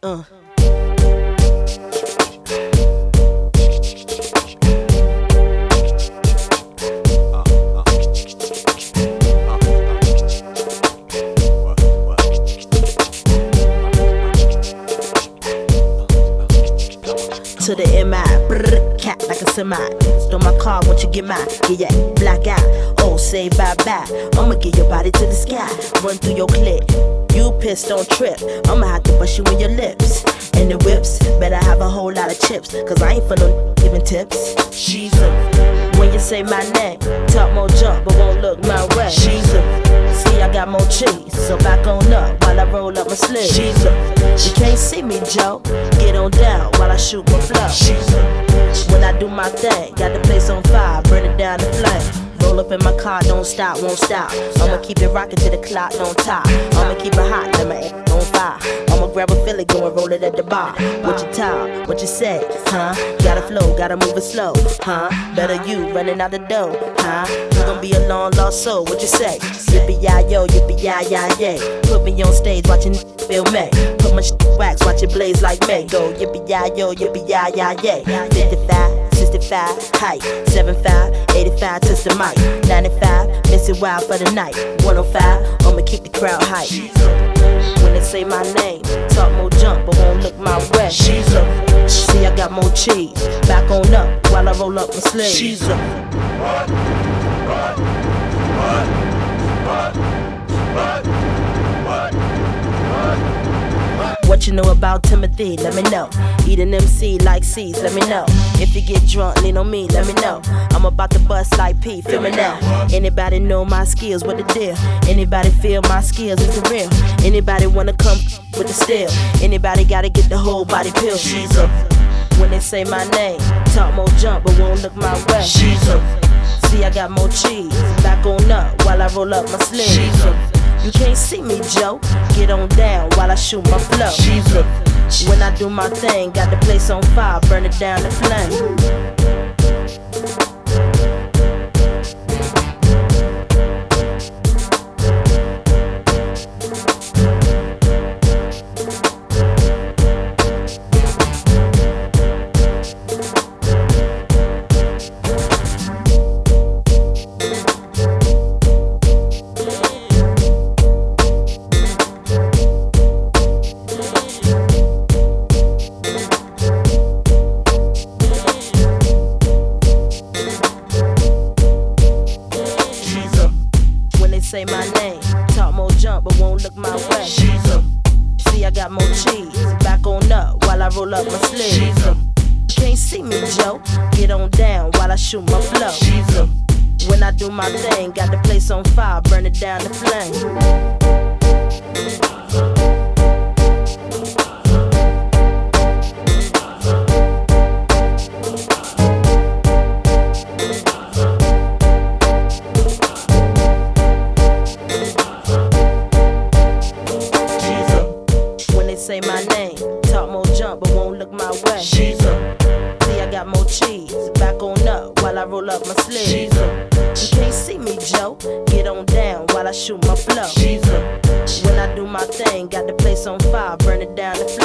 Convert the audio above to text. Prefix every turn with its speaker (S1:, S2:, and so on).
S1: To the MI, brrr, cat like a semi. Stole my car, won't you get mine? Yeah, black eye, oh, say bye-bye. I'ma get your body to the sky, run through your clip. You pissed, don't trip, I'ma have to bust you in your lips. And the whips, better have a whole lot of chips, cause I ain't for no giving tips. She's when you say my name, talk more jump, but won't look my way. She's see I got more cheese, so back on up while I roll up my sleeves. She's you can't see me, Joe, get on down while I shoot my flow. When I do my thing, got the place on fire, burn it down the flame. Roll up in my car, don't stop, won't stop. I'ma keep it rockin' till the clock don't top. I'ma keep it hot, let my ass on fire. I'ma grab a Philly, go and roll it at the bar. What you talk, what you say, huh? Gotta flow, gotta move it slow, huh? Better you running out the door, huh? You gon' be a long lost soul, what you say? Yippee-yi-yo, yippee-yi-yi-yay. Put me on stage, watching feel me. Put my wax, watch it blaze like me. Go yippee-yi-yo, yippee-yi-yi-yay. 55, 65, height, 75, 85, touch the mic. 95, miss it wild for the night. 105, I'ma keep the crowd hype. When they say my name, talk more jump, but won't look my way. See, I got more cheese. Back on up while I roll up my sleeves. What you know about Timothy, let me know. Eating MC like C's, let me know. If you get drunk, lean on me, let me know. I'm about to bust like P, feel me now. Anybody know my skills, what the deal? Anybody feel my skills is the real? Anybody wanna come with the steel? Anybody gotta get the whole body pill? She's up. When they say my name, talk more jump, but won't look my way. She's up. See, I got more cheese. Back on up while I roll up my sleeves. She's up. You can't see me, Joe. Get on down while I shoot my flow. When I do my thing, got the place on fire, burn it down the flame. Say my name, talk more jump, but won't look my way. See, I got more cheese. Back on up while I roll up my sleeves. You can't see me, Joe. Get on down while I shoot my flow. When I do my thing, got the place on fire, burn it down the flame. Say my name, talk more jump, but won't look my way. See, I got more cheese. Back on up while I roll up my sleeves. You can't see me, Joe. Get on down while I shoot my flow. When I do my thing, got the place on fire, burn it down the flame.